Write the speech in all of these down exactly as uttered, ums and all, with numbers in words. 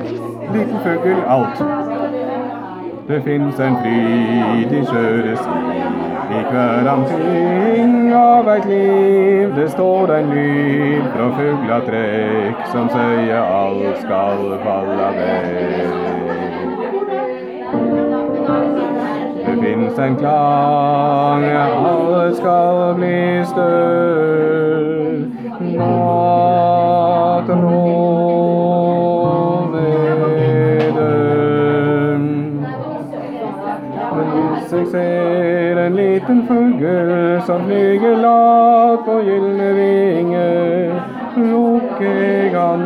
liten fugl alt. Det finnes en fryd i skjøres i hver ting av eit liv. Det står en lyd fra fugla trekk som sier alt skal falla vekk. Det finnes en klang, alle skal bli støl. Natt jeg ser en liten fugl som flyger lavt på gylne vinger, lukker jeg han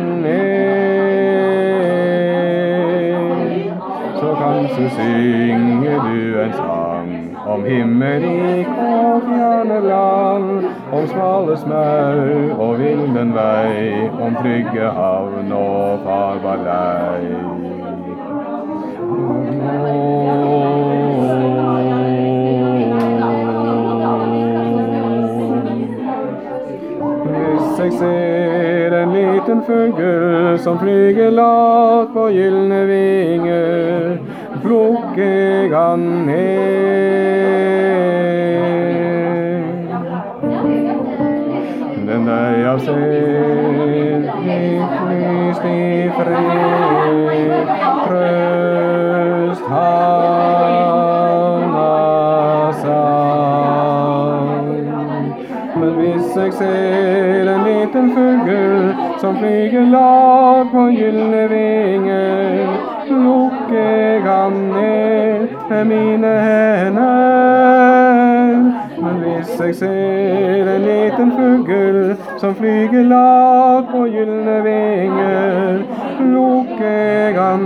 ned. Så kanskje synger du en sang om himmerik og fjerne land, om smale smau og vilden vei, om trygge havn og farbar lei. Jeg ser en liten fugl som flyger lavt på gylne vinger, plukker jeg han ned. Den deg av sent lyst i fred, trøst han av sang. Men hvis jeg ser en liten fugl som flyger lavt på gylne vinger, lukker jeg han ned med mine hender. Men hvis jeg ser en liten fugl som flyger lavt på gylne vinger, lukker jeg han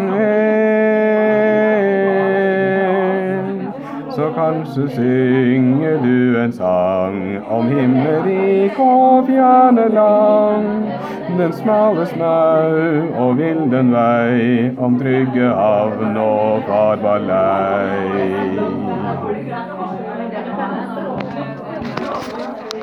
ned. Så kanskje synger du en sang om himmerik og fjerne land, den smale smau og vilden vei, om trygge havn og farbar lei.